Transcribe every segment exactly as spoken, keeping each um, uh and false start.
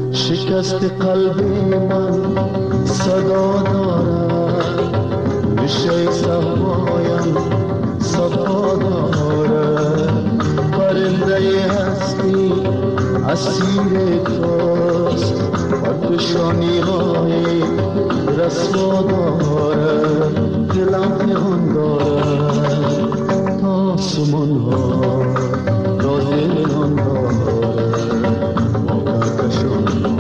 شکست قلب من صدا دارد، نشه صفایم صفا دارد. پرنده هستی اسیر توست، پرکشانی های رسوا دارد. دلم پنهان دارد تا آسمان ها را دلان دارد. ما کهکشان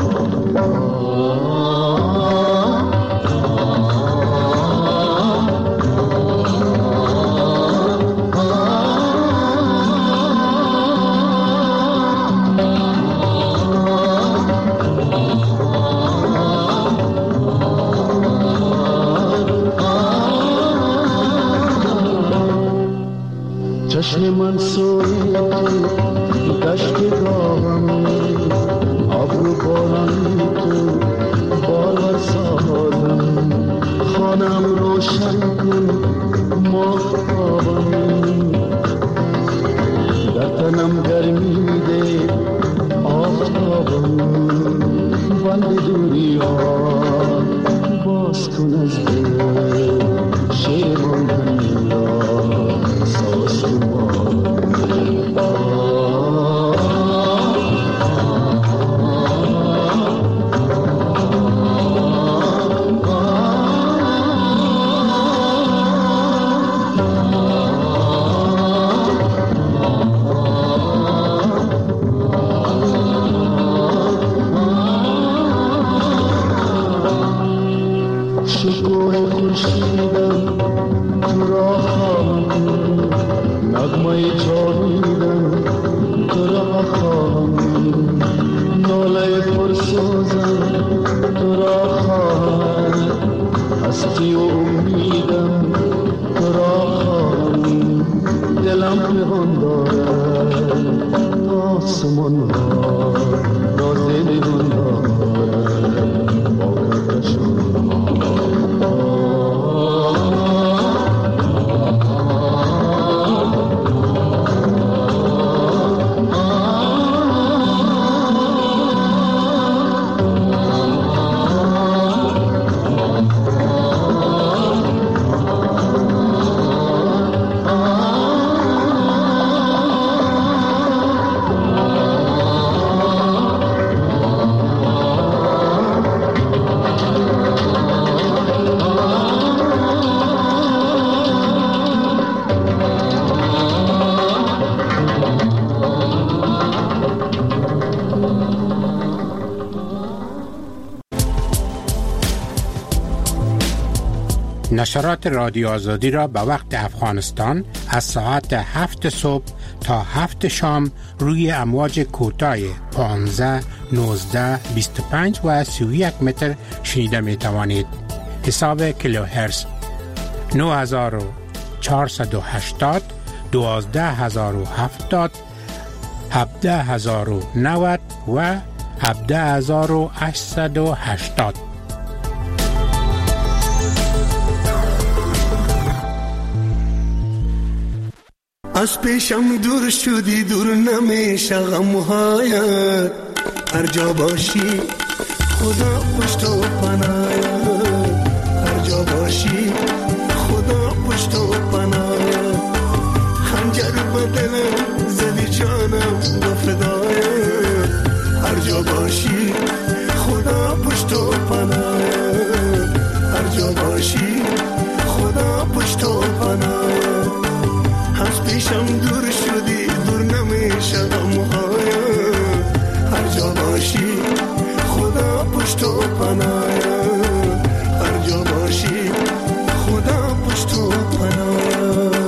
چشم من سوی دشت گاهم، ابرو بارانی تو بالا سازم. خانم روشن کن ماهتابم، در تنم گرمی ده آفتابم. بند دوری ها باز کن از دل، شیرمان همی را ساز کن. شکوه خورشیدم تو را خواهم، نغمه جاویدم تو را خواهم. ناله پرسوزم تو را خواهم، هستی و امیدم تو را خواهم. دلم پنهان دارد تا آسمان ها را دلان دارد. با کهکشان نشرات رادیو آزادی را به وقت افغانستان از ساعت هفت صبح تا هفت شام روی امواج کوتاه پانزده، نوزده، بیست و پنج و سی و یک متر شنیده می توانید. حساب کیلوهرتز نه هزار و چهارصد و هشتاد، دوازده هزار و هفتاد، هفده هزار و نود و هفده هزار و هشتصد و هشتاد. از پیشم دور شدی، دور نمیشه غمهایت. هر جا باشی خدا پشت و پناهت. هر جا باشی خدا پشت و پناهت. خنجر بدنم زدی جانم و فدایت. هر جا باشی خدا پشت و پناهت. هر جا باشی خدا پشت و پناهت. از پیشم دور شدی، دور نمیشه غمهایت. هر جا باشی خدا پشت و پناهت. هر جا باشی خدا پشت و پناهت.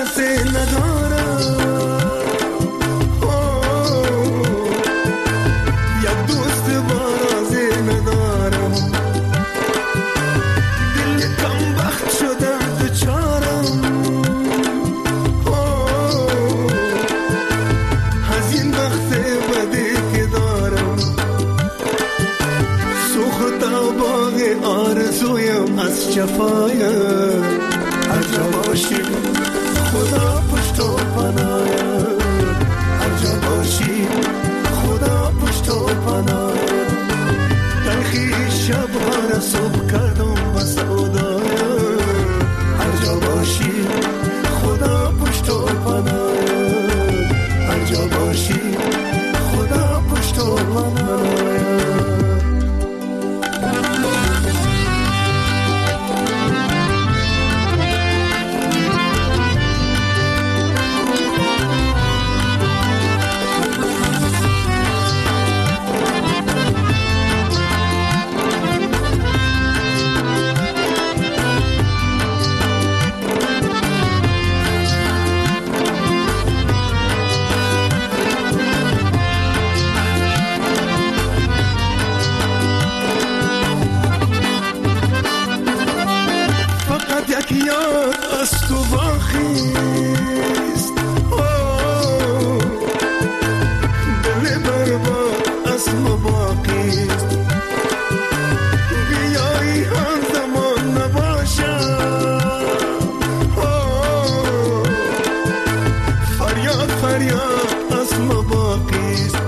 کسی ندارم، یک دوست بارازی ندارم، دل کم بخت شدم دوچارم، از این بخت بدی که دارم، سوختا باغ آرزویم از جفایم، هر جا باشی خدا پشت و پناهت، هر جا باشی خدا پشت و پناهت، تلخی شبها را صبح کردم با سودایم، هر جا باشی خدا پشت و پناهت، هر جا باشی خدا پشت و پناهت. یاد از تو باخیست، دل برباد از ما باقیست، بیایی هم زمان نباشم، فریاد فریاد از ما باقیست،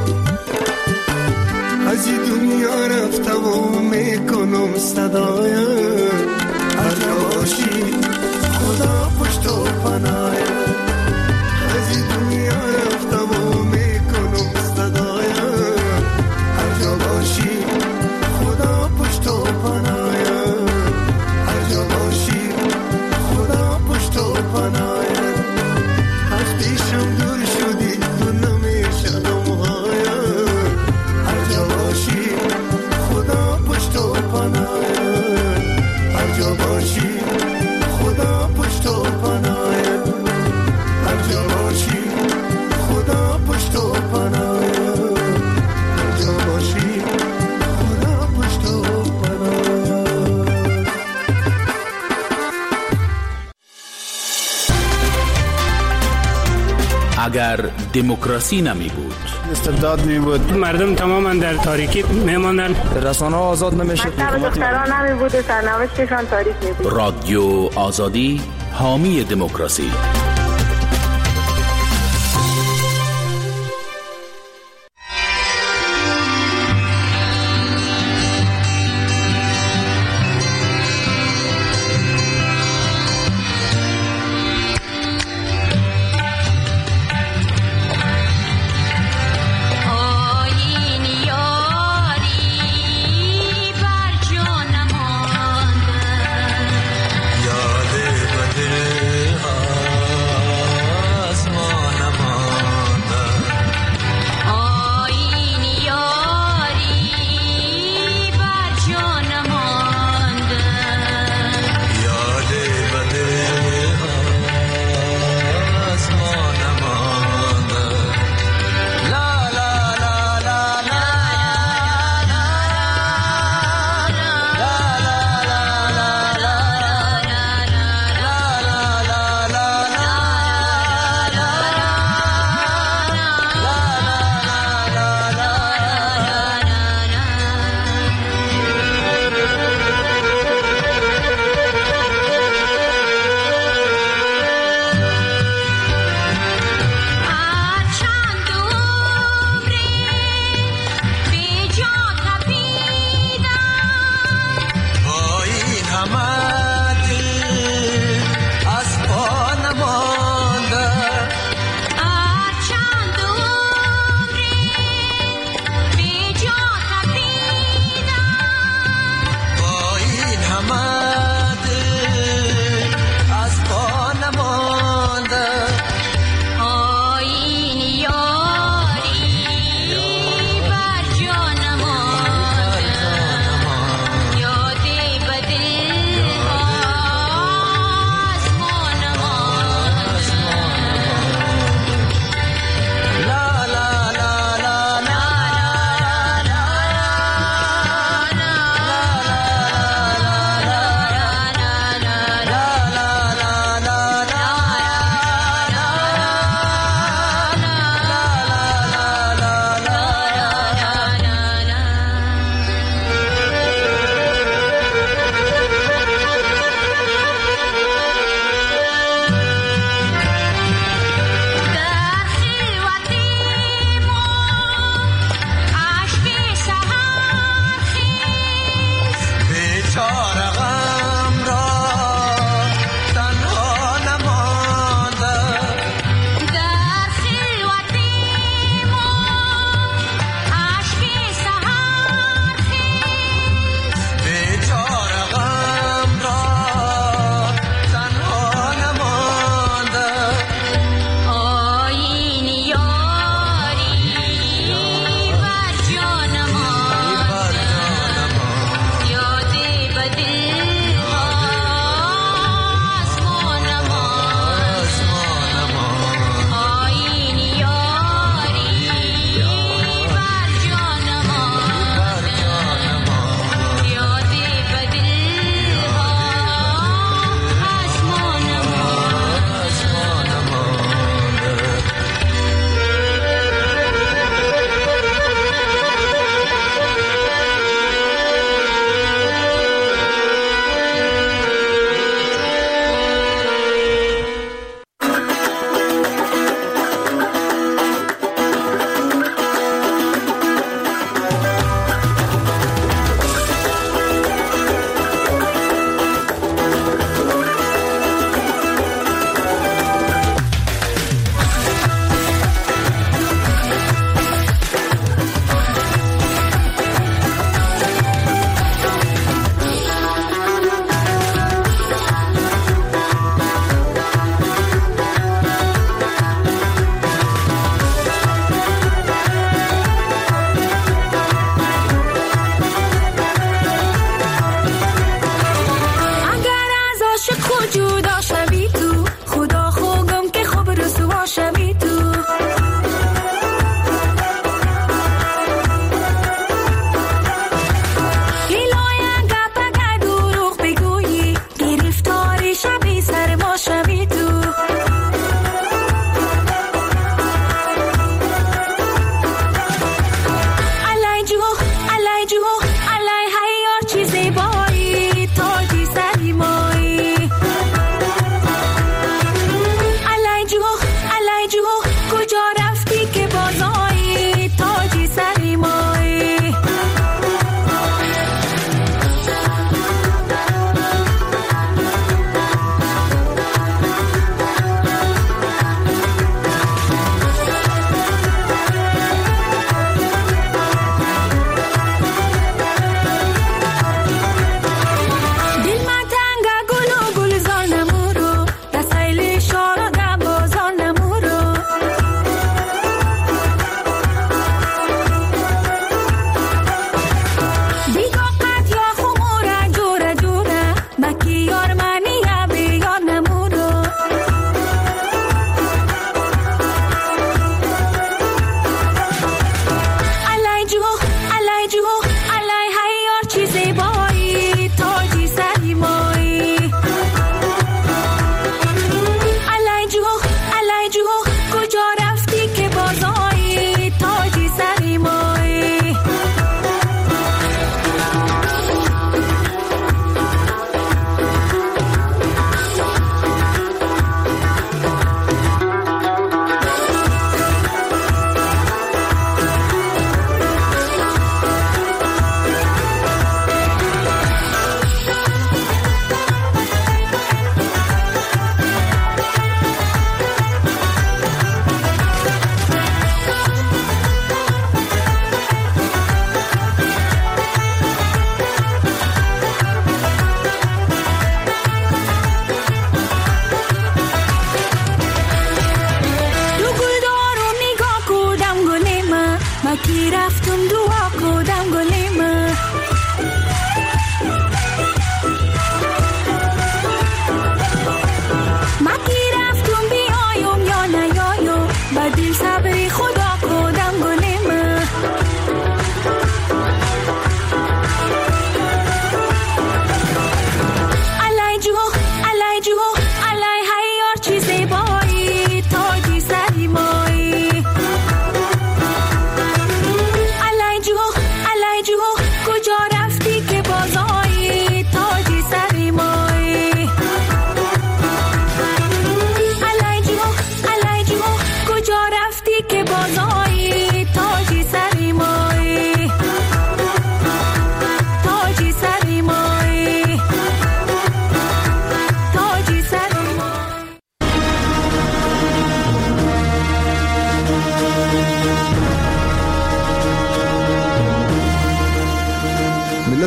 از این دنیا رفتم و میکنم صدایم، هر جا باشی خدا پشت و پناهت، از این دنیا رفتم و میکنم صدایم، هر جا باشی خدا پشت و پناهت، هر جا باشی خدا پشت و پناهت، از پیشم دور شدی تو نمیشه دمهایم، هر جا باشی خدا پشت و پناهت، هر جا باشی خدا پشت و پناهت، هر جا باشی خدا پشت و پناهت، هر جا باشی خدا پشت و پناهت. اگر دموکراسی نمی بود، استبداد می بود، مردم تماما در تاریکی میماندن، رسانه ها آزاد نمیشد، مکتب دختران نمی بود و سرنوشتشان تاریک می بود. رادیو آزادی حامی دموکراسی. یاد بده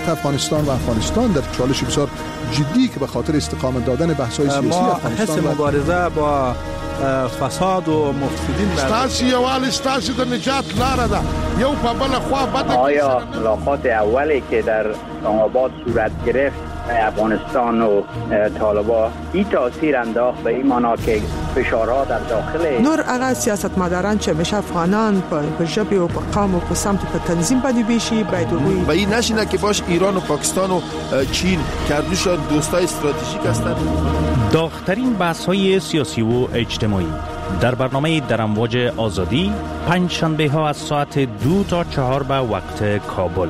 وضعیت افغانستان و افغانستان در چالش بسیار جدی که به خاطر استقامت دادن بحث‌های سیاسی ما افغانستان حس مبارزه با فساد و مفسدین ستاسي یوال ستاسي د نجات لاره ده یو په بل خوا بده. آیا ملاقات اولی که در اسلام‌آباد صورت گرفت افغانستان و طالبان این تاثیر انداخت به این معنا که فشارها در داخل نور هغه سیاستمداران چې همیشه افغانان په ژبه او په قوم او په سمت په تنظیم باندې بیشي باید وي و این نشینه که باش ایران و پاکستان و چین کردوشان دوستای استراتژیک هستند. داغ‌ترین بحث‌های سیاسی و اجتماعی در برنامه در امواج آزادی پنج شنبه ها از ساعت دو تا چهار به وقت کابل.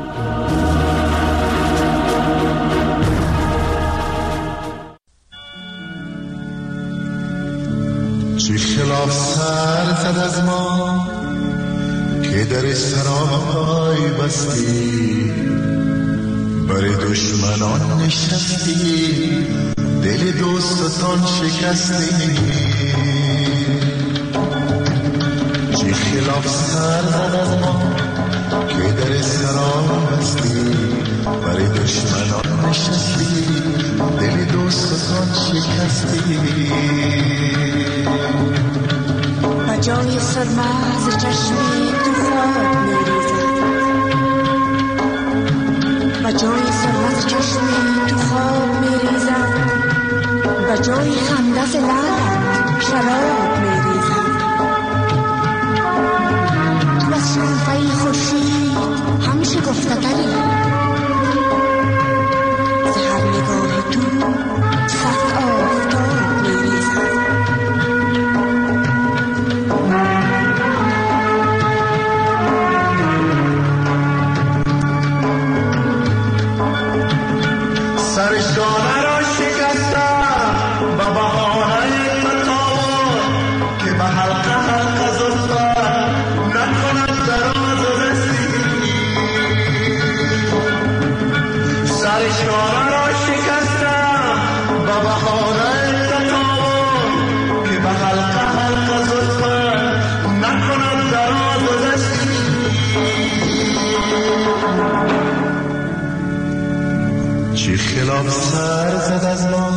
چه خلاف سر زد از ما که در سرای بستی، بر دشمنان نشستی، دل دوستان شکستی. چه خلاف سر زد از ما که در سرای بستی، بر دشمنان نشستی، دل دوستان شکستی. جای سرما از چشمی تو خواب میریزد، و جای سرما از چشمی تو خواب میریزد، و جای خنده ز لبت شراب میریزد. تو از شنفه خورشید هم شگفته‌تری، ز هر نگاه تو صد آفتاب میریزد. سرشانه را شکستم و بهانه تطاول که به حلقه حلقه زلفت نکند دراز و رسی. سرشانه را شکستم و بهانه تطاول که به حلقه حلقه زلفت نکند دراز و رسی. چه خلاف سر زد از ما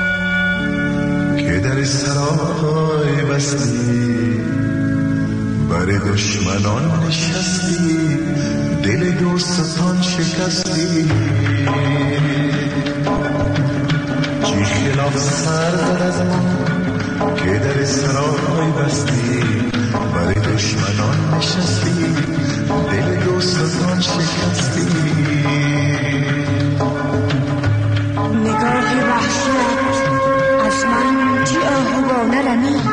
که در سرای بستی، بر دشمنان نشستی، دل دوستان شکستی. چه خلاف سر زد از ما که در سرای بستی، بر دشمنان نشستی، دل دوستان شکستی. نگاه وحشیت از من چی آهوانه رمید،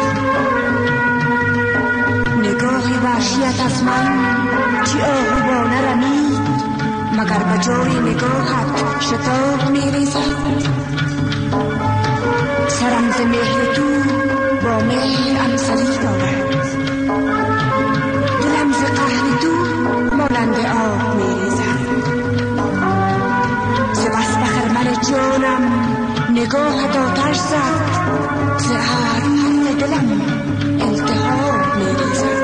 نگاه وحشیت از من چی آهوانه رمید، مگر به جای نگاهت شتاب میریزد. سرم ز مهر تو با مهر امسلی دارد، دلم ز قهر تو مانند آب میریزد. جانم نگاه آتش زد، ز هر حرف دلم التهاب میریزد.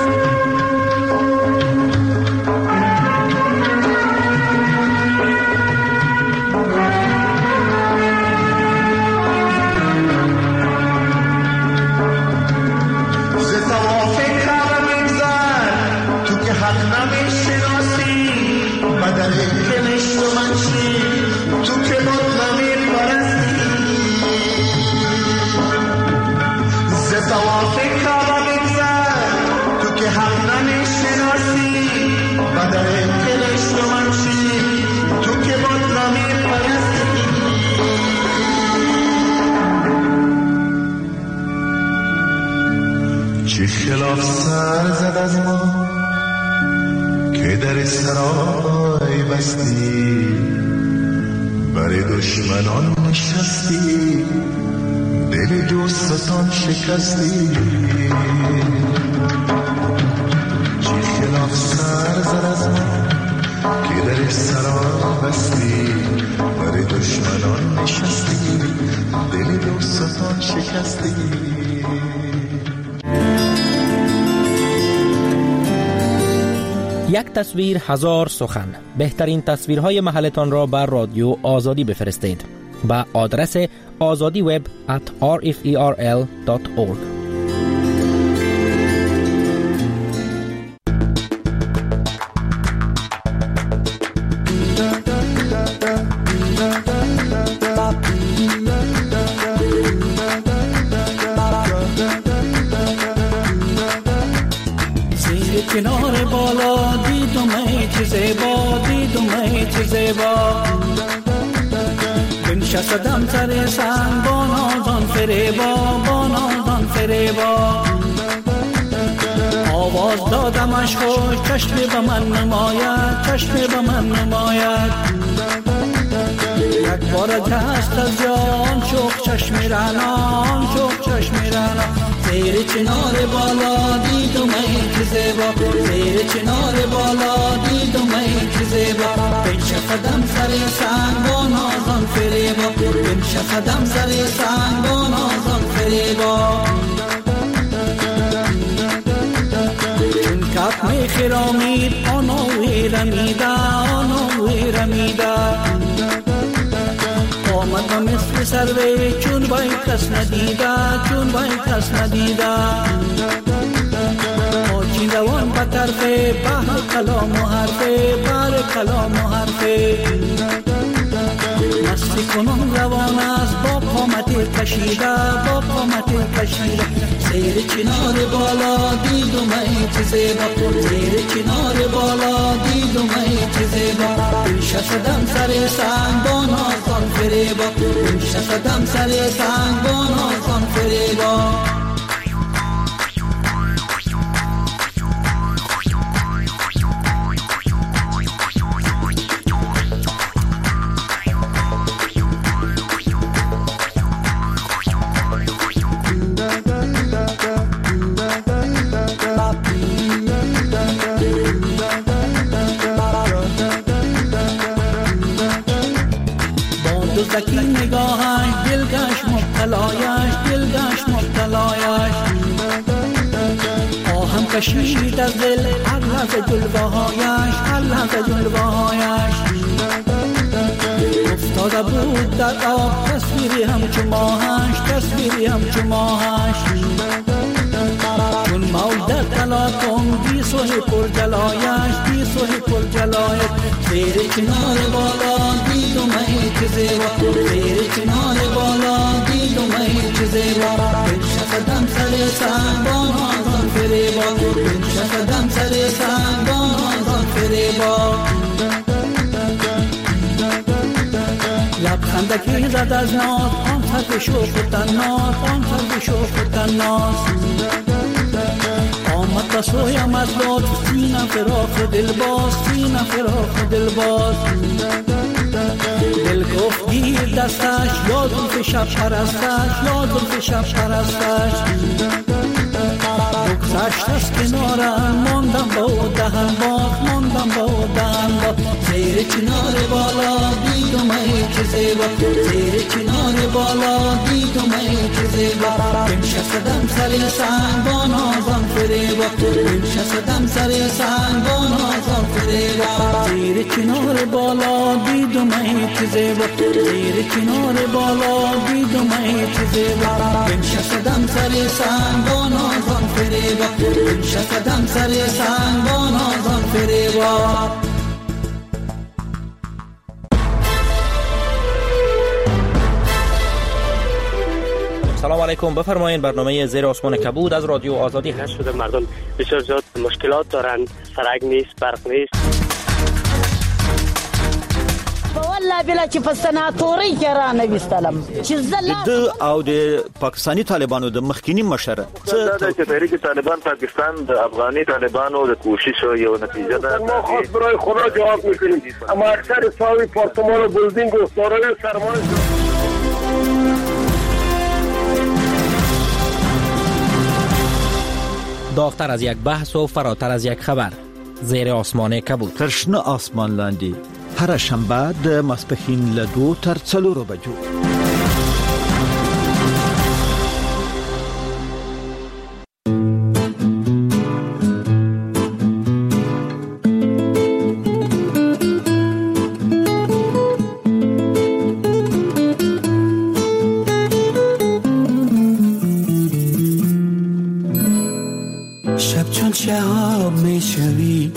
ز طواف کعبه می‌گذر تو که حق نمی‌شناسی، بدن کنشت و منشی تو که مطلبی پرستی. ز طواف کعبه می‌گذر تو که حق نمی‌شناسی، بدن کنشت و منشی تو که مطلبی پرستی. چه خلاف سر زد از ما که در سرای بستی، بر دشمنان نشستی، دل دوستان شکستی. چه خلاف سر زد از ما که در سرای بستی، بر دشمنان نشستی، دل دوستان شکستی. یک تصویر هزار سخن. بهترین تصویرهای محلتان را بر رادیو آزادی بفرستید با آدرس آزادی وب ات آر اف ای آر ال دات اورگ. کنار بالا دیدم ای چه زیبا، دیدم ای چه زیبا، بنشستم سر سنگ با نازان فریبا، با نازان فریبا، آواز دادمش خوش چشم به من نماید، چشم به من نماید، یک بار دست از جان شوق چشم رنان، شوق چشم رنان، زیر چنار بالا دیدم ای که زیبا، زیر چنار بالا دیدم ای که زیبا، بنشستم سر سنگ با نازان فریبا، بنشستم سر سنگ با نازان فریبا، چون کف می خرامید آنوی رمیده، آنوی رمیده، آمد و مثل سروی چون بای کس ندیده، چون بای کس ندیده، آچین روان به طرف بحر کلام و حرفه، بحر کلام و حرفه، مستی کنم روان است با قامت کشیده، با قامت کشیده، زیر چنار بالا دیدم ای چه زیبا، زیر چنار بالا دیدم ای چه زیبا، بنشستم سر سنگ با نازان فریبا، بنشستم سر سنگ با نازان فریبا. دزدکی نگاهش دلگش مبتلایش، دلگش مبتلایش، آهم کشید از دل هر لحظه جلوهایش، هر لحظه جلوهایش، افتاده بود در آب تصویری همچو ماهش، تصویری همچو ماهش، چون موج در تلاطم بی سوی پر جلایش، بی سوی پر جلایش، زیر چنار بالا دیدم ای که زیبا، زیر چنار بالا دیدم ای که زیبا، بنشستم سر سنگ با نازان فریبا، بنشستم سر سنگ با نازان فریبا، لبخندکی زد از ناز آن سر شوق و تناز، آن سر شوق و تناز، آمد تا سویم از لطف سینه فراخ دل باز، سینه فراخ دل باز، دل گفت گیر دستش یا زلف شب پرستش، یا زلف شب پرستش، بگذشت از کنارم ماندم با او دهن باز، ماندم با او دهن باز، زیر چنار بالا دیدم ای که زیبا، زیر چنار بالا دیدم ای که زیبا، بنشستم سر سنگ با نازان فریبا، بنشستم سر سنگ با نازان فریبا، زیر چنار بالا دیدم ای که زیبا، زیر چنار بالا دیدم ای که زیبا، بنشستم سر سنگ با نازان فریبا، بنشستم سر سنگ با نازان فریبا. سلام علیکم، بفرمایید. برنامه زیر آسمان کبود از رادیو آزادی هست. شده مردم بسیار زیاد مشکلات دارن، سرک نیست، برق نیست. والله بلا چې په سناتوري کې را نه وستلم چې زلا د او د پاکستانی طالبانو د مخکینی مشر څه د تحریک طالبان پاکستان د افغاني طالبانو د کوشش یو نتیجه ده. ما خاص برای خدا جواب میکنیم، اما اکثر ساوی پارتمان و بلدینگ و سارای سرمایه داغتر از یک بحث و فراتر از یک خبر. زیر آسمان کبود. ترشنه آسمان لاندی. هر شنبه د ماسپښین له دو تر څلورو بجو. شب چون شهاب میشوی،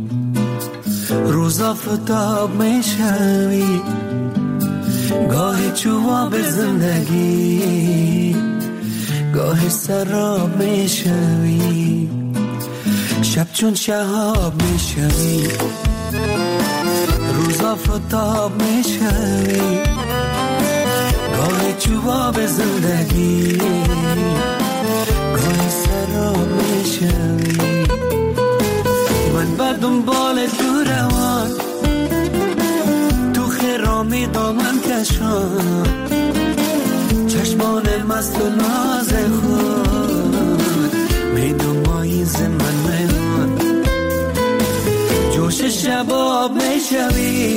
روز آفتاب میشوی، گاهی جواب زندگی، گاهی سراب میشوی. شب چون شهاب میشوی، روز آفتاب میشوی، گاهی جواب زندگی، گاهی سراب میشوی. من بر دنبال تو روان، تو خرامی دامن کشان، چشمان مست و ناز خود می نمایی ز من میوان. جوش شباب میشوی،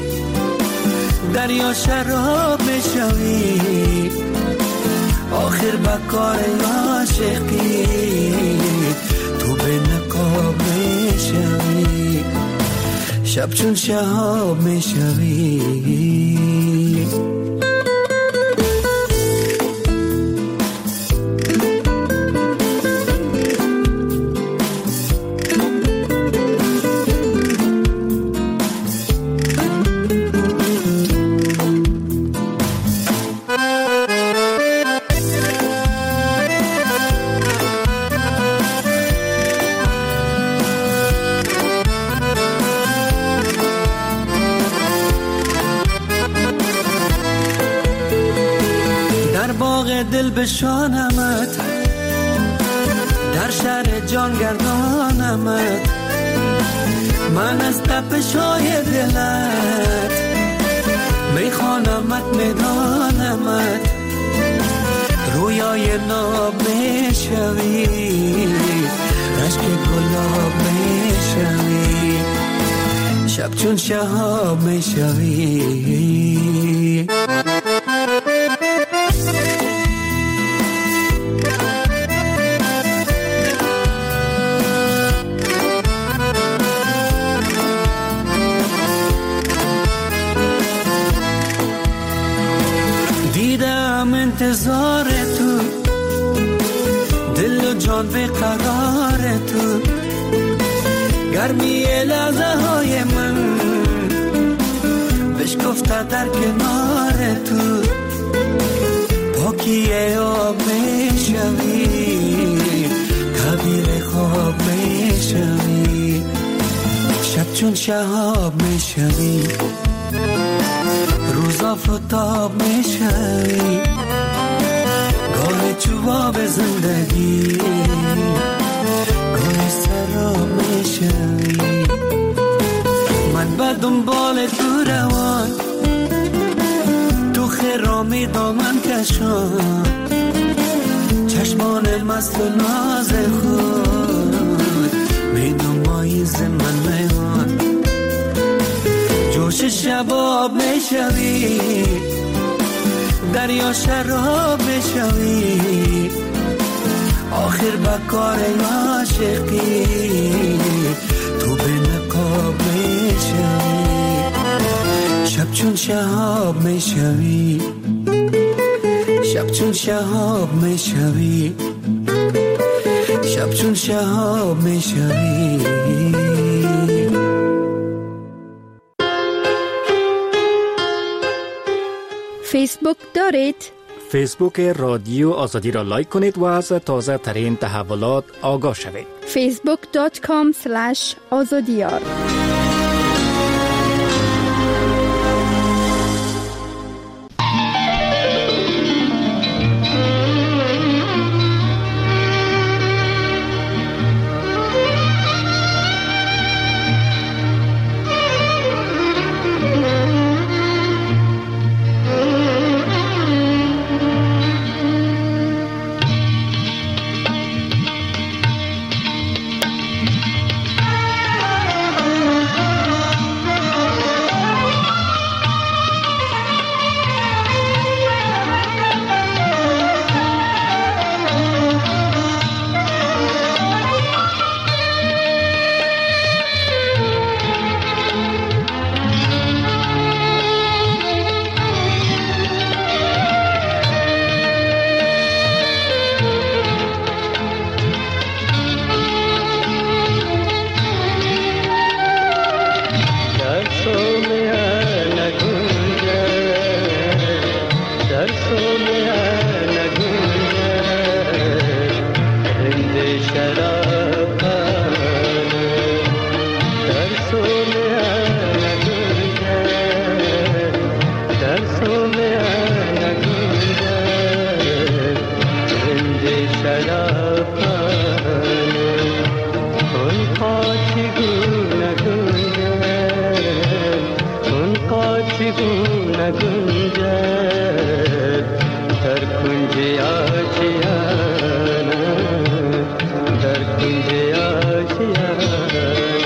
دریا شراب میشوی، آخر بکار عاشقی تو به نقاب میشوی. شب چون شهاب میشوی. دل بشانمت، در شهر جان گردانمت، من از تپش‌های دلت میخوانمت میدانمت. رویای ناب میشوی، رشک گلاب میشوی. شب چون شهاب میشوی. انتظار تو، دل و جان به قرار تو، گرمی لحظه های من بشکفته در کنار تو. پاکی آب میشوی، تعبیر خواب میشوی. شب چون شهاب میشوی، روز آفتاب میشوی، گاه جواب زندگی، گاه سراب میشوی. من بر دنبال تو روان، تو خرامی دامن کشان، چشمان مست و ناز خود می نمایی ز من میوان. جوش شباب میشوی، دریا شراب میشوی، آخر بکار عاشقی تو به نقاب میشوی. شب چون شهاب میشوی، شب چون شهاب میشوی، شب چون شهاب میشوی. فیسبوک دارید؟ فیسبوک رادیو آزادی را لایک کنید و از تازه ترین تحولات آگاه شوید. فیسبوک دات کام اسلش آزادیار. چگونه گنجد در کنج آشیانه در کنج آشیانه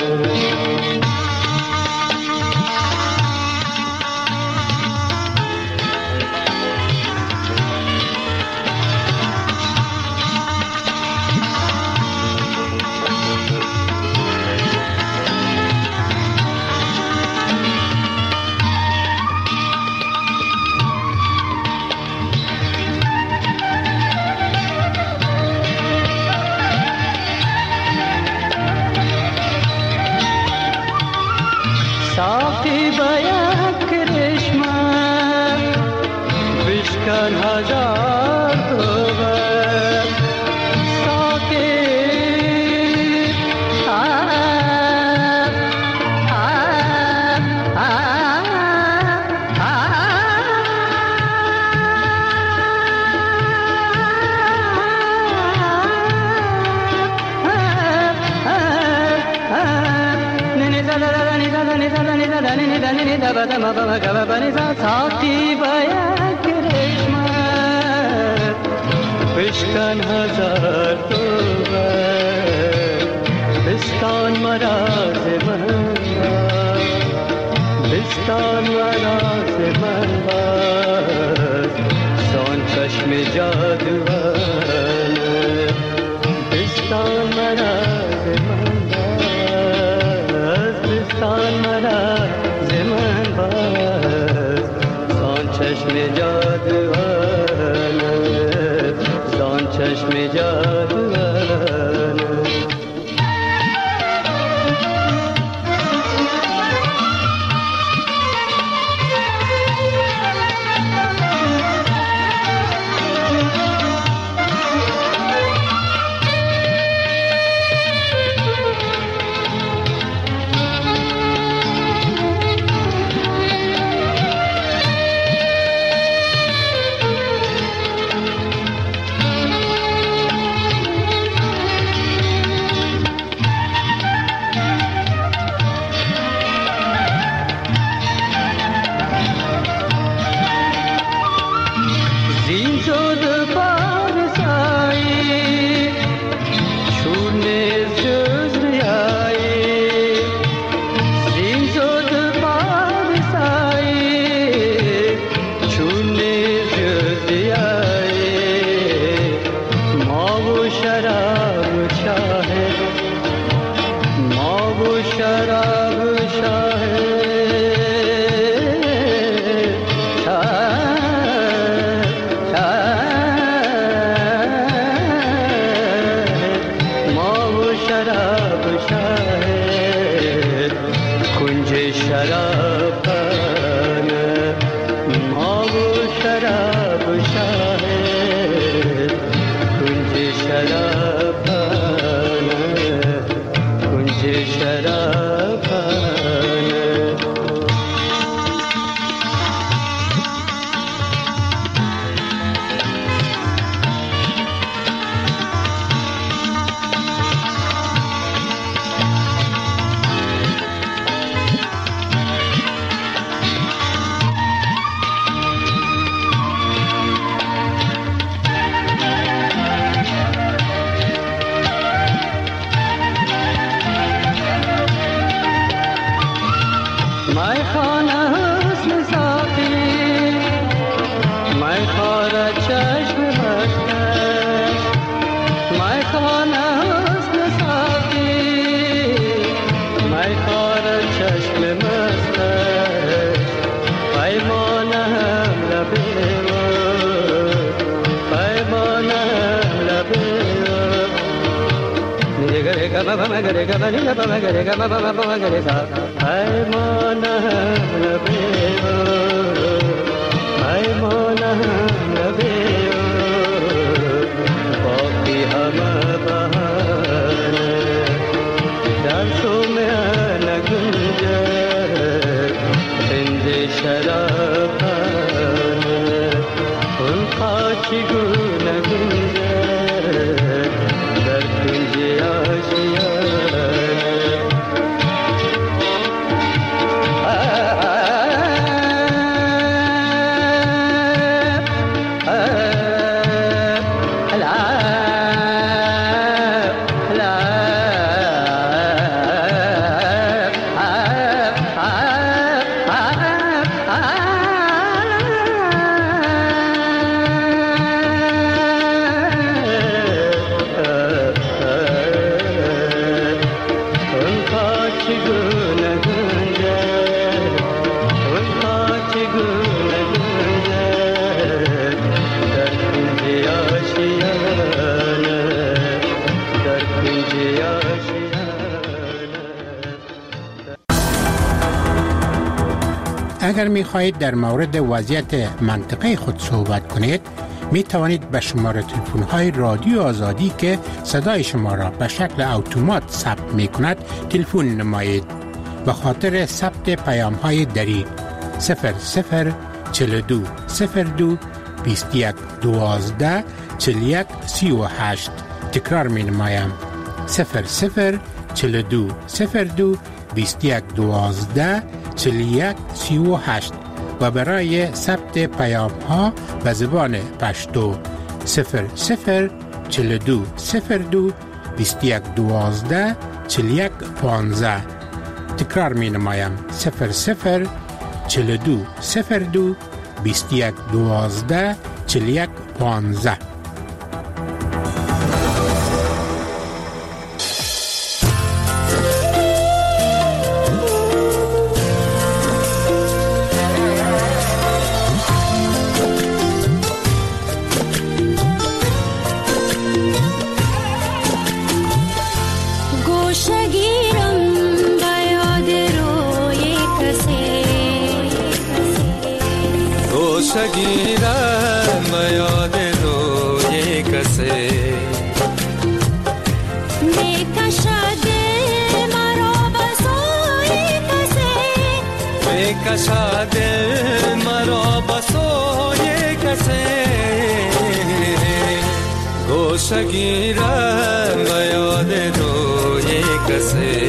بشکن هزار توبه بستان مراز من بستان مراز من باز سان چشم جادوانه بستان مراز من باز بستان مراز من باز سان چشم جادوانه چشم جادوانه اگر می خواهید در مورد وضعیت منطقه خود صحبت کنید، می توانید به شماره تلفن های رادیو آزادی که صدای شما را به شکل اتومات ثبت می کند تلفن نمایید. به خاطر ثبت پیام های دری صفر صفر چهل و دو صفر دو بیست و یک دوازده چهل و یک سی و هشت تکرار می نمایم. صفر صفر چهل و دو صفر دو بیست و یک دوازده چهل و یک سی و هشت و برای ثبت پیام ها به زبان پشتو صفر صفر چهل و دو صفر دو بیست و یک دوازده چهل و یک پانزده. تکرار می نمایم. صفر صفر چهل و دو صفر دو بیست و یک دوازده چهل و یک پانزده. شگیرم به یاد روی کسی می کشد مرا به سوی کسی می کشد مرا به سوی کسی گوشه گیرم به یاد روی کسی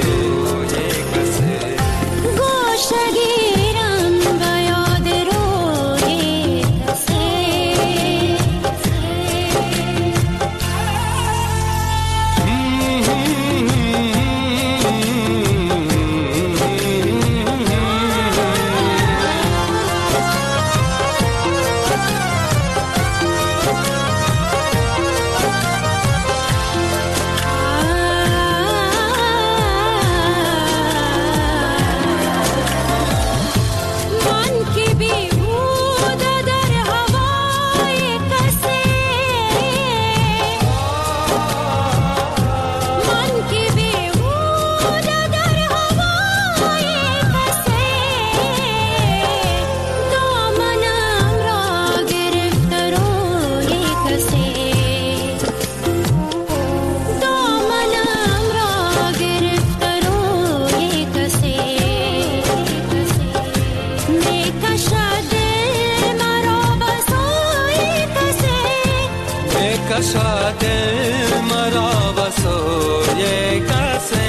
کشد مرا به سوی کسی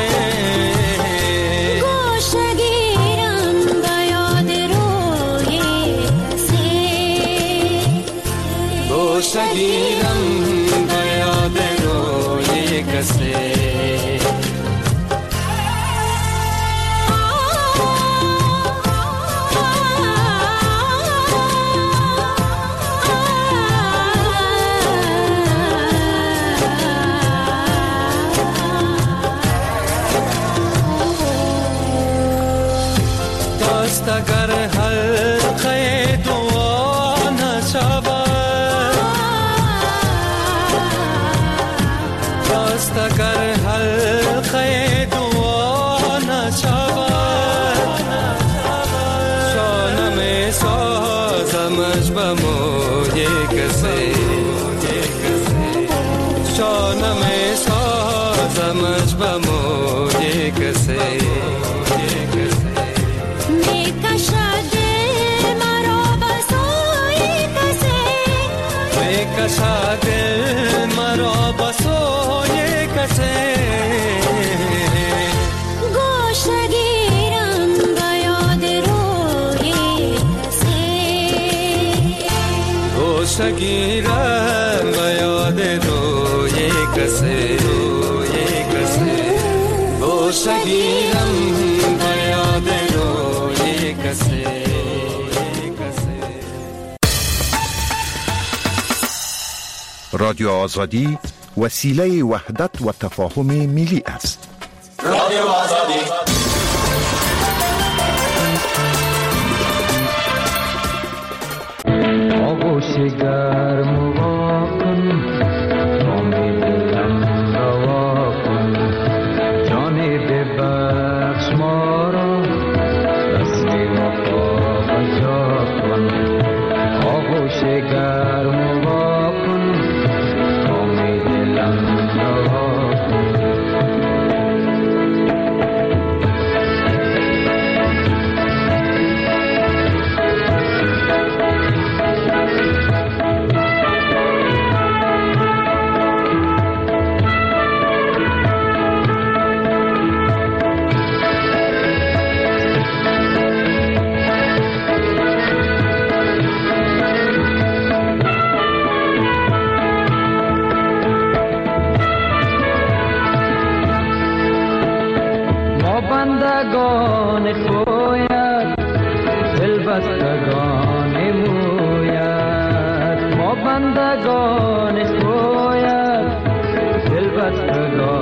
گوشه گیرم به یاد روی کسی گوشه گیرم به یاد روی کسی اگر حلقه دعا نشود دست اگر حلقه دعا نشود شانه می سازمش به موی کسی شانه می سازمش به موی کسی کشد مرا به سوی کسی گوشه گیرم به یاد روی کسی گوشه گیرم به یاد روی کسی گوشه گیرم به یاد روی کسی. رادیو آزادی وسیله وحدت و تفاهم ملی است. رادیو آزادی آغوش گرم و کن جام دلم روا کن جان ببخش ما را رسم وفا بندگان خویت دل بستگان مویت ما بندگان خویت دل بستگان